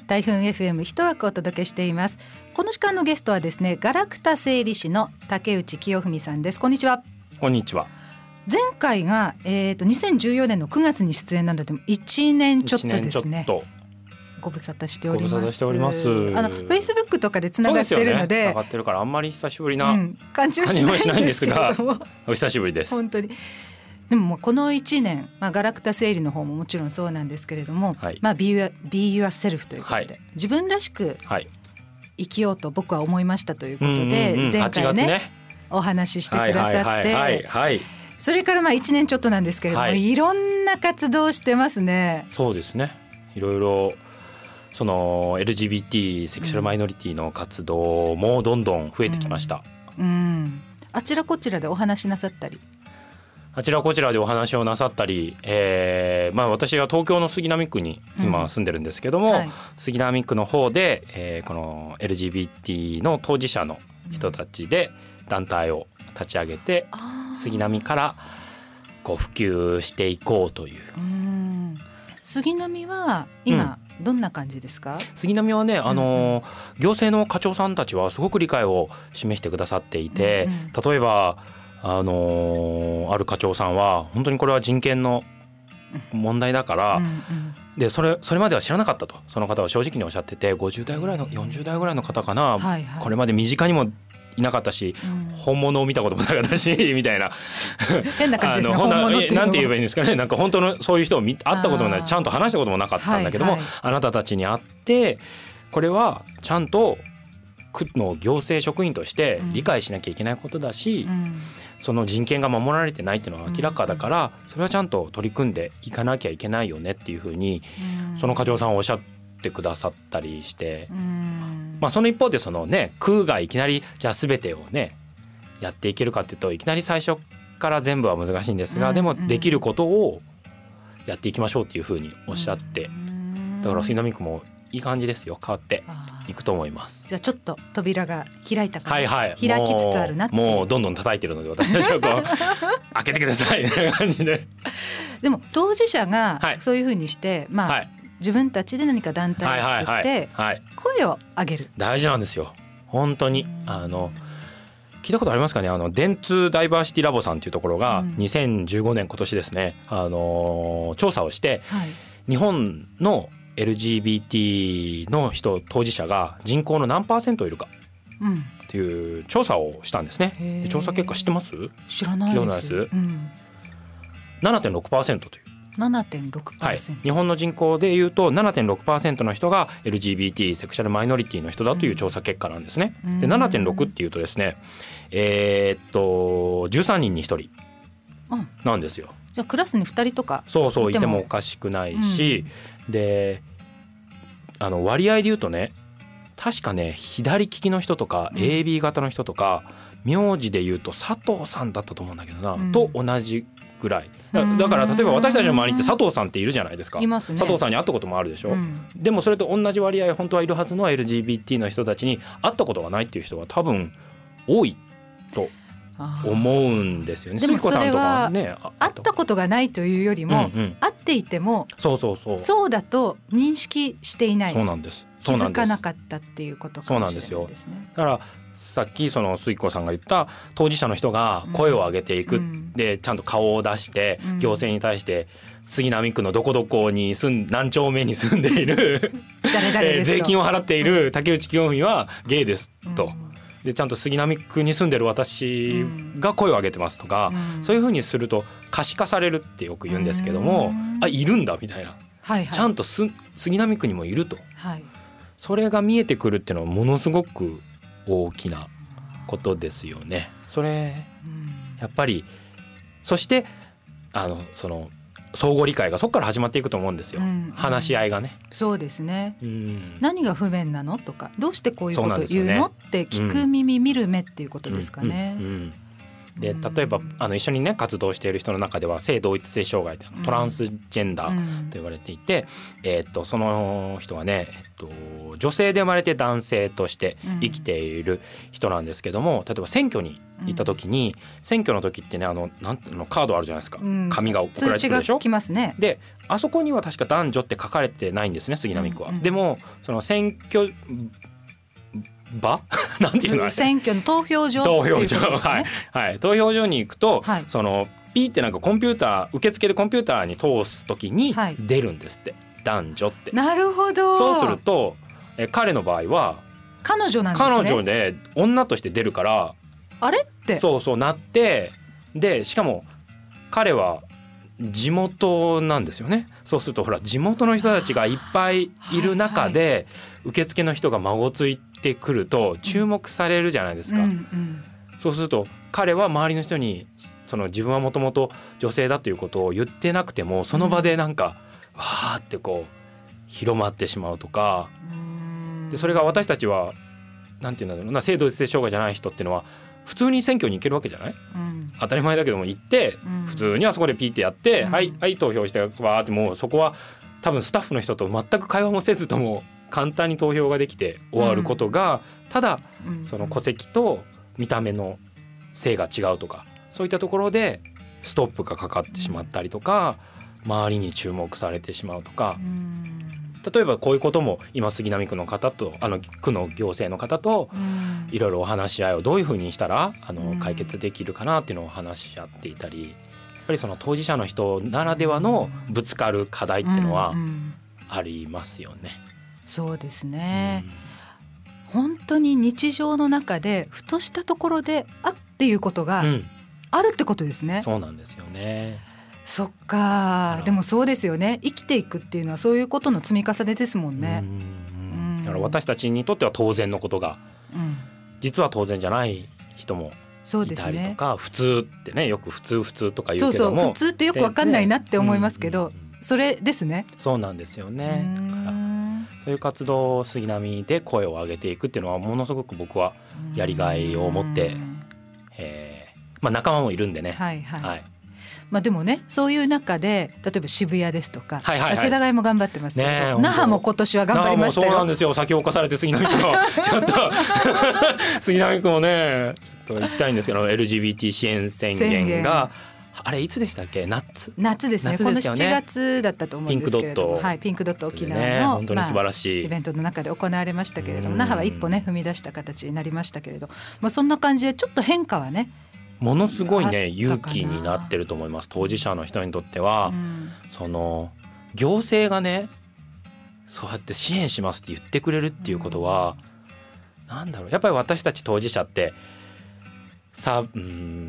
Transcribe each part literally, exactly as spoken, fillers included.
台風 エフエム 一枠お届けしています。この時間のゲストはですね、ガラクタ整理士の竹内清文さんです。こんにちは。 こんにちは。 前回が、えー、とにせんじゅうよねんのくがつに出演なのでいちねんちょっとですね。ご無沙汰しております。 ご無沙汰しております。 あの Facebook とかでつながってるので、 つながってるからあんまり久しぶりな、うん、 感じはしないんですけれどもお久しぶりです。 本当に。でももうこのいちねん、まあ、ガラクタ整理の方ももちろんそうなんですけれども、はい、まあ、be, be yourself ということで、はい、自分らしく生きようと僕は思いましたということで、はい、前回 ね, ねお話ししてくださって、それからまあいちねんちょっとなんですけれども、はい、いろんな活動をしてますね。 そうですね、いろいろその エルジービーティー セクシャルマイノリティの活動もどんどん増えてきました、 うんうん、あちらこちらでお話しなさったりあちらこちらでお話をなさったり、えーまあ、私は東京の杉並区に今住んでるんですけども、うんはい、杉並区の方で、えー、この エルジービーティー の当事者の人たちで団体を立ち上げて、うん、杉並からこう普及していこうという、うん、 杉並は今、うん、どんな感じですか？ 杉並はね、あのーうん、行政の課長さんたちはすごく理解を示してくださっていて、うんうん、例えばあのー、ある課長さんは本当にこれは人権の問題だから、うんうん、で それ、それまでは知らなかったとその方は正直におっしゃってて、ごじゅうだいぐらいのよんじゅうだいぐらいの方かな、はいはい、これまで身近にもいなかったし、うん、本物を見たこともなかったしみたいな変な感じですね。 本物っていうのはなんて言えばいいんですかね、なんか本当のそういう人を見会ったこともない、ちゃんと話したこともなかったんだけども、はいはい、あなたたちに会ってこれはちゃんと区の行政職員として理解しなきゃいけないことだし、うん、その人権が守られてないっていうのは明らかだから、それはちゃんと取り組んでいかなきゃいけないよねっていうふうに、うん、その課長さんはおっしゃってくださったりして、うん、まあ、その一方でそのね、区がいきなりじゃあ全てをねやっていけるかっていうと、いきなり最初から全部は難しいんですが、でもできることをやっていきましょうっていうふうにおっしゃって、だから杉並区もいい感じですよ、変わっていくと思います。 じゃあちょっと扉が開いたから、はいはい、開きつつあるなっていう、 もうどんどん叩いてるので私たちはこう開けてくださいみたいな感じででも当事者がそういうふうにして、はい、まあ、はい、自分たちで何か団体を作って声を上げる、 大事なんですよ本当に。あの聞いたことありますかね、あの電通ダイバーシティラボさんというところがにせんじゅうごねん今年ですね、あの調査をして、はい、日本のエルジービーティー の人当事者が人口の何パーセントいるかっていう調査をしたんですね、うん、調査結果知ってます？ 知らないです、うん、 ななてんろくパーセント というななてんろくパーセント、 はい、日本の人口でいうと ななてんろくパーセント の人が エルジービーティー セクシャルマイノリティの人だという調査結果なんですね、うん、で ななてんろく っていうとですね、えー、っとじゅうさんにんにひとりなんですよ、うん、 じゃあクラスにふたりとかそうそういてもおかしくないし、うん、であの割合で言うとね、確かね左利きの人とか エービー 型の人とか、うん、名字で言うと佐藤さんだったと思うんだけどな、うん、と同じぐらい だ, だから例えば私たちの周りって佐藤さんっているじゃないですか。 いますね。 佐藤さんに会ったこともあるでしょ、うん、でもそれと同じ割合本当はいるはずの エルジービーティー の人たちに会ったことがないっていう人が多分多いと思うんですよね。 でもそれは会ったことがないというよりも、うんうん、会っていてもそうそうそうそうだと認識していない、 そうなんです、 気づかなかったっていうことかもしれないですね。そうなんですよ。 だからさっきその杉子さんが言った当事者の人が声を上げていく、うん、でちゃんと顔を出して、うん、行政に対して杉並区のどこどこに住ん何丁目に住んでいる誰々ですと、 税金を払っている竹内清文はゲイですと、うん、でちゃんと杉並区に住んでる私が声を上げてますとか、うん、そういう風にすると可視化されるってよく言うんですけども、うん、あいるんだみたいな、はいはい、ちゃんとす杉並区にもいると、はい、それが見えてくるっていうのはものすごく大きなことですよね。それやっぱりそしてあのその相互理解がそこから始まっていくと思うんですよ、うんうん、話し合いがね。 そうですね、うん、何が不便なのとかどうしてこういうことを言うのって聞く耳、うん、見る目っていうことですかね、うんうんうん、 で例えばあの一緒にね活動している人の中では性同一性障害トランスジェンダーと言われていて、えー、っとその人はね、えっと、女性で生まれて男性として生きている人なんですけども、例えば選挙に行った時に、選挙の時ってねあのなんていうのカードあるじゃないですか、紙が送られてくるでしょ。 通知が来ますね。 であそこには確か男女って書かれてないんですね杉並区は、うんうん、でもその選挙場なんていうの選挙の投票所投票所、ね、はい、はい、投票所に行くと、はい、そのピーってなんかコンピューター受付でコンピューターに通す時に出るんですって、はい、男女って。 なるほど。 そうするとえ彼の場合は彼女なんですね。 彼女で女として出るからあれってそうそうなって、でしかも彼は地元なんですよね。そうするとほら地元の人たちがいっぱいいる中で、はいはい、受付の人が孫ついてくると注目されるじゃないですか、うんうん、そうすると彼は周りの人にその自分はもともと女性だということを言ってなくてもその場でなんか、うん、わーってこう広まってしまうとか、でそれが私たちはなんていうんだろうな、性同一性障害じゃない人っていうのは普通に選挙に行けるわけじゃない、うん、当たり前だけども行って、うん、普通にあそこでピーってやって、うん、はいはい投票してわーって、もうそこは多分スタッフの人と全く会話もせずとも簡単に投票ができて終わることが、うん、ただその戸籍と見た目の性が違うとかそういったところでストップがかかってしまったりとか、周りに注目されてしまうとか、例えばこういうことも今杉並区の方とあの区の行政の方といろいろお話し合いをどういうふうにしたらあの解決できるかなっていうのを話し合っていたり、やっぱりその当事者の人ならではのぶつかる課題っていうのはありますよね。 そうですね、うん、本当に日常の中でふとしたところであっていうことがあるってことですね、 うん、そうなんですよね。 そっか。でもそうですよね。生きていくっていうのはそういうことの積み重ねですもんね。 うんうん、だから私たちにとっては当然のことが、うん、実は当然じゃない人もいたりとか、ね、普通ってねよく普通普通とか言うけども、 そうそう普通ってよく分かんないなって思いますけど、ね、うん、それですね。 そうなんですよね。だからそういう活動を杉並で声を上げていくっていうのはものすごく僕はやりがいを持って、えーまあ、仲間もいるんでね、 はいはいはい、まあ、でもねそういう中で例えば渋谷ですとか、はいはいはい、世田谷も頑張ってますけど、ね、那覇も今年は頑張りましたよ。 そうなんですよ。先を侵されて杉並区のちょっと杉並区もねちょっと行きたいんですけど エルジービーティー 支援宣言があれいつでしたっけ。夏夏ですね。夏ですよね。このしちがつだったと思うんですけれども、はい、ピンクドット沖縄の、ね、 本当に素晴らしい、まあ、 イベントの中で行われましたけれども、那覇は一歩ね踏み出した形になりましたけれど、まあ、そんな感じでちょっと変化はねものすごいね勇気になってると思います。当事者の人にとっては、うん、その行政がねそうやって支援しますって言ってくれるっていうことは、うん、なんだろう、やっぱり私たち当事者ってさ、うん、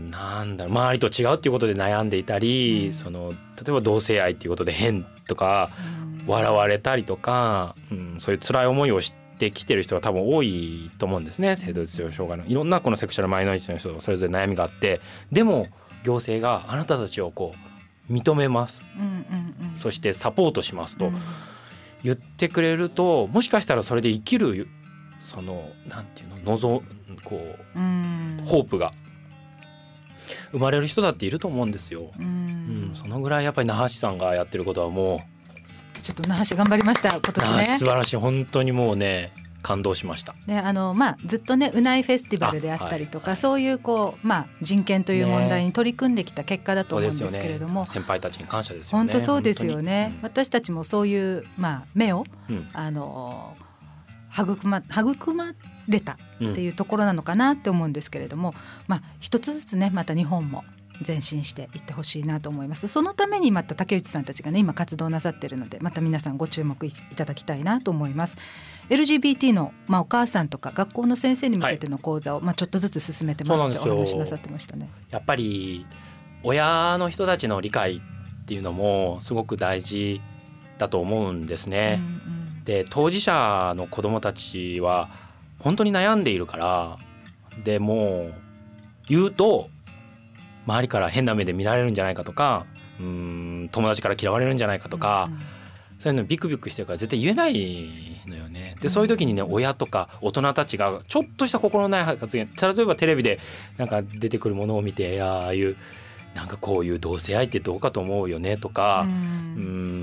なんだろう、周りと違うっていうことで悩んでいたり、うん、その例えば同性愛っていうことで変とか、うん、笑われたりとか、うん、そういう辛い思いをしてきてる人が多分多いと思うんですね。性同一性障害のいろんなこのセクシャルマイノリティの人それぞれ悩みがあって、でも行政があなたたちをこう認めます、うんうんうん、そしてサポートしますと言ってくれると、もしかしたらそれで生きるそのなんていうの望こう、うん、ホープが生まれる人だっていると思うんですよ、うんうん、そのぐらいやっぱり那覇市さんがやってることはもうちょっと那覇市頑張りました今年ね。 素晴らしい。本当にもうね感動しました、 ね、あのまあ、ずっとねうないフェスティバルであったりとか、はいはい、そういうこう、まあ、人権という問題に取り組んできた結果だと思うんですけれども、ね、 先輩たちに感謝ですよね。 本当そうですよね、うん、私たちもそういう、まあ、目を、うん、あの育ま、育まれたっていうところなのかなって思うんですけれども、うん、まあ、一つずつねまた日本も前進していってほしいなと思います。そのためにまた竹内さんたちがね今活動なさっているので、また皆さんご注目いただきたいなと思います。 エルジービーティー の、まあ、お母さんとか学校の先生に向けての講座を、はい、まあ、ちょっとずつ進めてますってお話しなさってましたね。 やっぱり親の人たちの理解っていうのもすごく大事だと思うんですね、うんうん、で当事者の子どもたちは本当に悩んでいるから、でもう言うと周りから変な目で見られるんじゃないかとか、うーん友達から嫌われるんじゃないかとか、うんうん、そういうのビクビクしてるから絶対言えないのよね。ででそういう時にね、親とか大人たちがちょっとした心のない発言、例えばテレビでなんか出てくるものを見て、いやああいうなんかこういう同性愛ってどうかと思うよねとか、うん、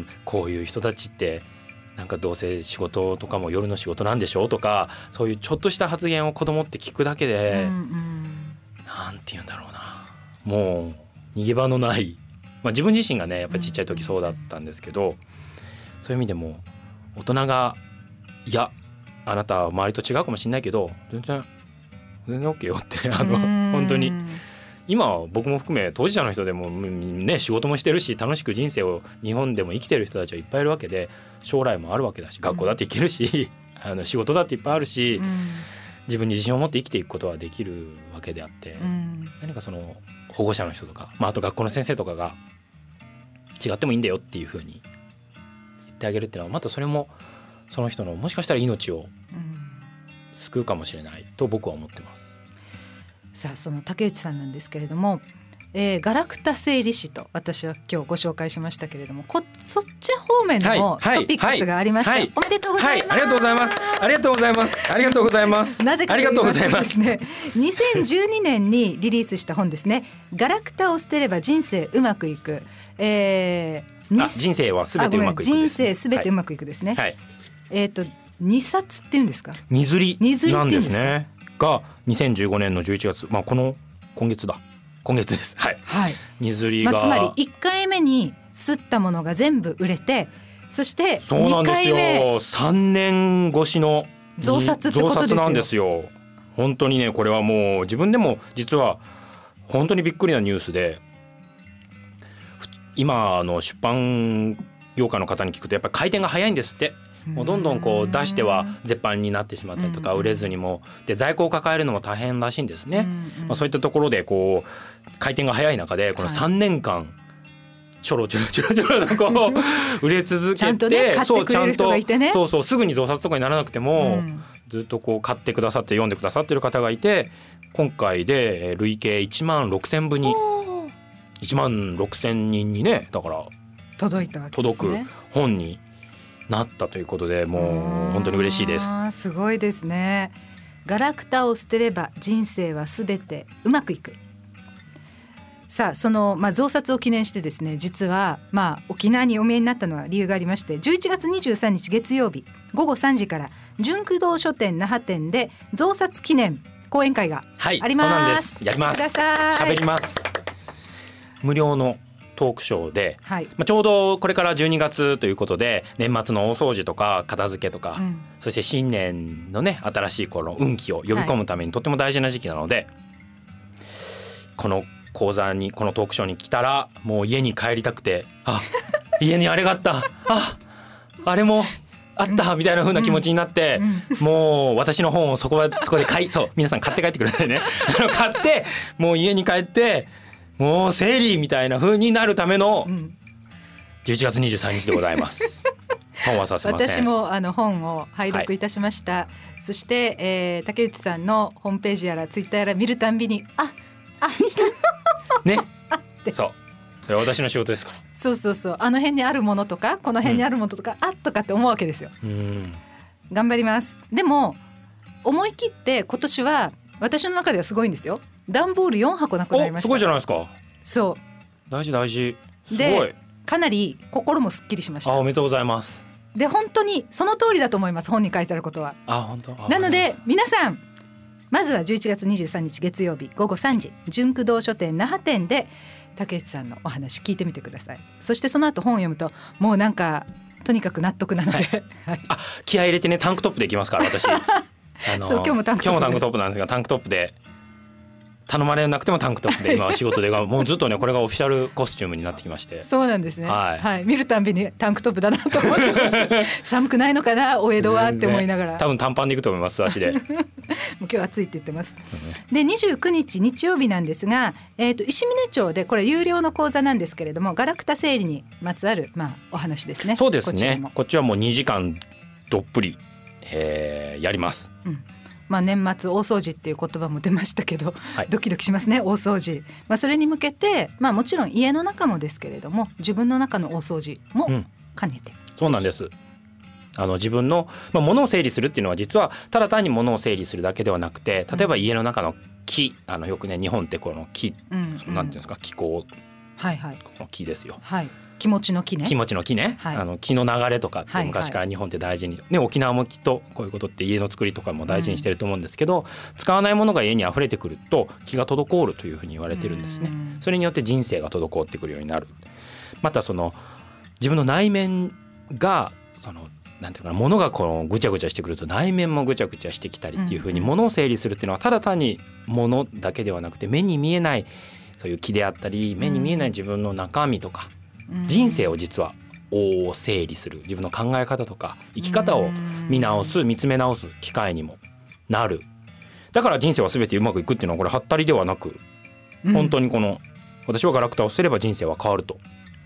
こういう人たちってなんかどうせ仕事とかも夜の仕事なんでしょうとか、そういうちょっとした発言を子供って聞くだけで、うんうん、なんて言うんだろうな、もう逃げ場のない、まあ、自分自身がねやっぱりちっちゃい時そうだったんですけど、そういう意味でも大人がいやあなたは周りと違うかもしれないけど全然全然 OK よってあの本当に今は僕も含め当事者の人でもね仕事もしてるし楽しく人生を日本でも生きてる人たちはいっぱいいるわけで、将来もあるわけだし学校だって行けるし、うん、あの仕事だっていっぱいあるし、うん、自分に自信を持って生きていくことはできるわけであって、うん、何かその保護者の人とか、まあ、あと学校の先生とかが違ってもいいんだよっていう風に言ってあげるっていうのはまたそれもその人のもしかしたら命を救うかもしれないと僕は思ってます。 さあその竹内さんなんですけれども、えー、ガラクタ整理士と私は今日ご紹介しましたけれども、こそっち方面のトピックスがありました、はいはいはい、おめでとうございます、 はい、ありがとうございますありがとうございますありがとうございますなぜかと言いますとですね、にせんじゅうにねんにリリースした本ですね、ガラクタを捨てれば人生うまくいく、えー、あ人生はすべてうまくいくです、 人生すべてうまくいくですね、はいはい、えーとにさつっていうんですか、 にずりなんですねがにせんじゅうごねんのじゅういちがつ、まあこの今月だ今月ですはい、はい、にずりが、まあ、 つまりいっかいめに刷ったものが全部売れて、そしてにかいめそうなんですよ、さんねん越しの増刷ってことですよ。増刷なんですよ。本当にねこれはもう自分でも実は本当にびっくりなニュースで、今の出版業界の方に聞くとやっぱり回転が早いんですって。もうどんどんこう出しては絶版になってしまったりとか、売れずにもで在庫を抱えるのも大変らしいんですね。まあ、そういったところでこう回転が早い中でこのさんねんかんちょろちょろちょろちょろとこう売れ続けて、 ちゃんとね買ってくれる人がいてね、 そうそうすぐに増刷とかにならなくても、うん、ずっとこう買ってくださって読んでくださってる方がいて、今回で累計いちまんろくせんぶにいちまんろくせんにんにねだから届いたわけですね。 届く本になったということで、もう本当に嬉しいです。 すごいですね。ガラクタを捨てれば人生はすべてうまくいく。さあその、まあ、増刷を記念してですね、実は、まあ、沖縄にお見えになったのは理由がありまして、じゅういちがつにじゅうさんにち月曜日ごごさんじから純駆動書店那覇店で増刷記念講演会があります。 はい、そうなんです。やります。喋ります。無料のトークショーで、はい、まあ、ちょうどこれからじゅうにがつということで年末の大掃除とか片付けとか、うん、そして新年のね新しいこの運気を呼び込むためにとっても大事な時期なので、はい、この講座にこのトークショーに来たらもう家に帰りたくて、あ家にあれがあったああれもあったみたいな風な気持ちになって、うんうん、もう私の本をそこはそこで買いそう皆さん買って帰ってくださいね買ってもう家に帰ってもう整理みたいな風になるためのじゅういちがつにじゅうさんにちでございます損はさせません。 私もあの本を拝読いたしました、はい、そして、えー、竹内さんのホームページやらツイッターやら見るたんびにああねそうそれは私の仕事ですから。 そうそうそう、あの辺にあるものとかこの辺にあるものとか、うん、あっとかって思うわけですよ。うん、頑張ります。でも思い切って今年は私の中ではすごいんですよ。段ボールよんはこなくなりました。 おすごいじゃないですか。 そう大事大事すごい。 でかなり心もすっきりしました。 あおめでとうございます。 で本当にその通りだと思います。本に書いてあることは。 あ本当。 なので皆さんまずはじゅういちがつにじゅうさんにち月曜日ごごさんじ純駆動書店那覇店で竹内さんのお話聞いてみてください。そしてその後本を読むともうなんかとにかく納得なので、はいはい、 あ気合い入れてねタンクトップでいきますから私あのそう今日もタンクトップです。今日もタンクトップなんですがタンクトップで頼まれなくてもタンクトップで今は仕事でもうずっとねこれがオフィシャルコスチュームになってきまして。 そうなんですね、はいはい、見るたんびにタンクトップだなと思ってます寒くないのかなお江戸はって思いながら。 多分短パンでいくと思います足でもう今日暑いって言ってます、うん、でにじゅうくにち日曜日なんですが、えーと、石峰町でこれ有料の講座なんですけれどもガラクタ整理にまつわる、まあ、お話ですね。 そうですね こ, こっちはもうにじかんどっぷり、えー、やります、うん。 まあ、年末大掃除っていう言葉も出ましたけど、はい、ドキドキしますね大掃除、まあ、それに向けて、まあ、もちろん家の中もですけれども自分の中の大掃除も兼ねて、 うん、そうなんです。 あの自分の、まあ、物を整理するっていうのは実はただ単に物を整理するだけではなくて、例えば家の中の木、あのよくね日本ってこの木、うんうん、なんていうんですか、気候、 はいはい、 この木ですよ、 はい、気持ちの木ね、 気持ちの木ね、はい、あの木の流れとかって昔から日本って大事に、ね、沖縄もきっとこういうことって家の作りとかも大事にしてると思うんですけど、うん、使わないものが家に溢れてくると気が滞るというふうに言われてるんですね。それによって人生が滞ってくるようになる。またその自分の内面がそのなんていうかな、物がこのぐちゃぐちゃしてくると内面もぐちゃぐちゃしてきたりっていうふうに、物を整理するっていうのはただ単に物だけではなくて、目に見えないそういう気であったり、目に見えない自分の中身とか、人生を実は整理する、自分の考え方とか生き方を見直す、見つめ直す機会にもなる。だから人生は全てうまくいくっていうのはこれはったりではなく、本当にこの私はガラクタを捨てれば人生は変わると。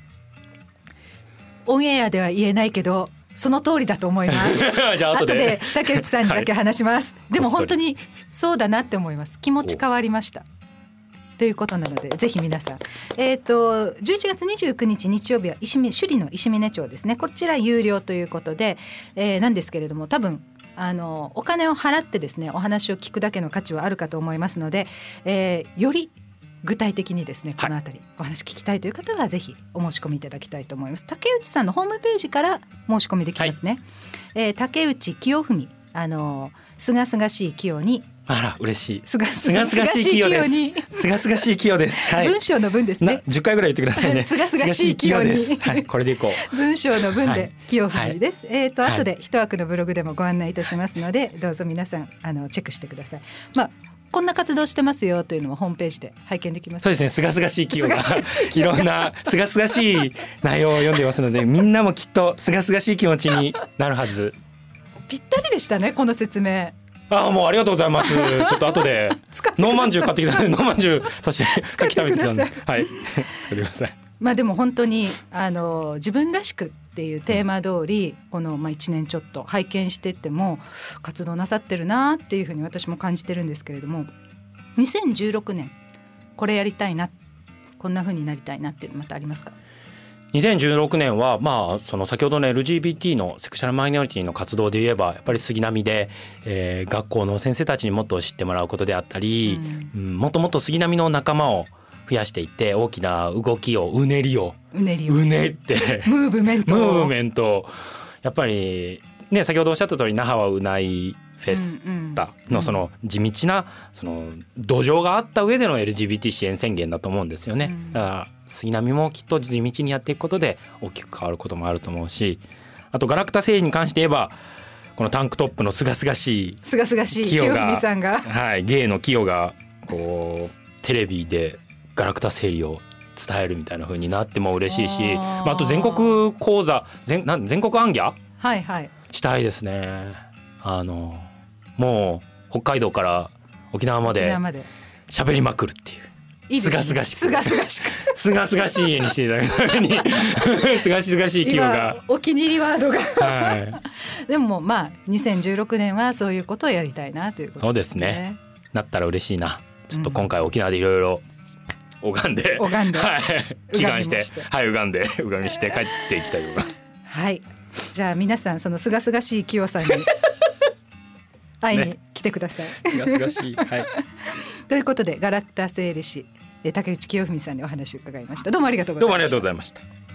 オンエアでは言えないけどその通りだと思いますじゃあ後で、 後で竹内さんにだけ話します、はい、でも本当にそうだなって思います。気持ち変わりましたということなので、ぜひ皆さん、えー、とじゅういちがつにじゅうくにち日曜日は石見首里の石峰町ですね。こちら有料ということで、えー、なんですけれども、多分あのお金を払ってですねお話を聞くだけの価値はあるかと思いますので、えー、より具体的にですねこのあたりお話聞きたいという方はぜひお申し込みいただきたいと思います。竹内さんのホームページから申し込みできますね、はい、えー、竹内清文、あのすがすがしい清に、 あら嬉しい、 すがすがしい清にすがすがしい清です、はい、 文章の文ですね。 じゅっかいぐらい言ってくださいねすがすがしい清にです、はい、これでいこう文章の文で清文です、はい、えーと後ではい、 一枠のブログでもご案内いたしますので、どうぞ皆さんあのチェックしてください。まあこんな活動してますよというのもホームページで拝見できます。 そうですね、すがすがしい清がいろんなすがすがしい内容を読んでますので、みんなもきっとすがすがしい気持ちになるはず。 ぴったりでしたねこの説明。 ああ、もうありがとうございます。ちょっと後でノーマンジュ買ってきたのでノーマンジュ差し使ってください。 はい使ってください。 まあでも本当にあの自分らしくっていうテーマ通り、このまあいちねんちょっと拝見してっても活動なさってるなっていうふうに私も感じてるんですけれども、にせんじゅうろくねんこれやりたいな、こんなふうになりたいなっていうのまたありますか？ にせんじゅうろくねんは、まあ、その先ほどの エルジービーティー のセクシャルマイノリティの活動で言えばやっぱり杉並で、えー、学校の先生たちにもっと知ってもらうことであったり、うんうん、もっともっと杉並の仲間を増やしていって大きな動きをうねりをうねりをうねってムーブメントムーブメントやっぱりね、先ほどおっしゃった通り那覇はうないフェスタのその地道なその土壌があった上での エルジービーティー 支援宣言だと思うんですよね。だから杉並もきっと地道にやっていくことで大きく変わることもあると思うし、あとガラクタ整理に関して言えばこのタンクトップのすがすがしいすがすがしい清文さんが、 はい、芸の清がこうテレビでガラクタ整理を伝えるみたいな風になっても嬉しいし、あ, まあ、あと全国講座 全, なん全国行脚、 はいはい、したいですね。あのもう北海道から沖縄まで喋りまくるっていう、すがすがしくすがすがしくすがすがしい家にしていただくためにすがすがしい清がお気に入りワードが、 はい、 でもまあにせんじゅうろくねんはそういうことをやりたいなということですね。そうですね、 なったら嬉しいな。ちょっと今回沖縄でいろいろ拝んで、 拝んで、 はい、祈願して、はい、拝んで拝みして帰っていきたいと思います。 はい、じゃあ皆さんそのすがすがしい清さんに会いに来てください。 すがすがしい、はい、 ということでガラクタ整理士竹内清文さんにお話を伺いました。どうもありがとうございました。 どうもありがとうございました。